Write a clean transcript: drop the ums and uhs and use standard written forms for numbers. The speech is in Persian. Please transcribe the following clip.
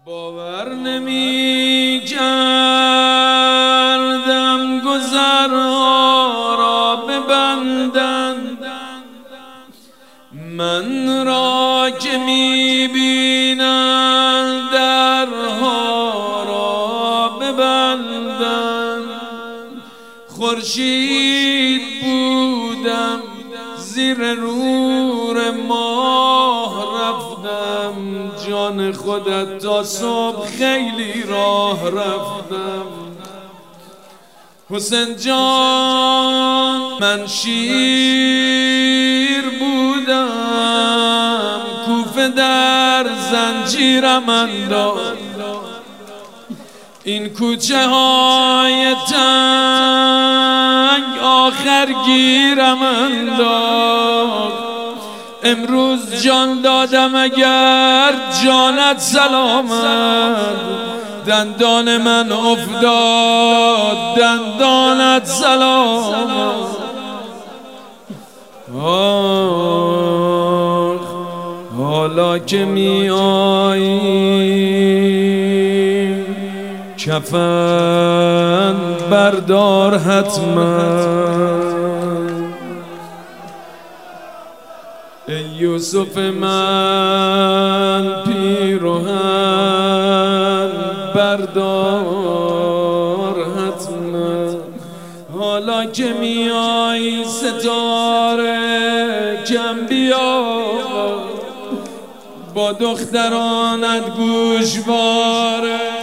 باور نمی کردم گذرها را ببندند من را که می بینند درها را ببندند. خورشید بودم زیر نور ماه رفتم، جان خودت تا صبح خیلی راه رفتم. حسین جان من شیر بودم، کوفه در زنجیرم انداخت، این کوچه های تنگ آخر گیرم انداخت. امروز جان دادم اگر جانت سلامت، دندان من افتاد دندانت سلامت. حالا که می آیی کفن بردار حتما، ای یوسف من پیراهن بردار حتما. حالا که میای ستاره کم بیا، با دخترانت گوشواره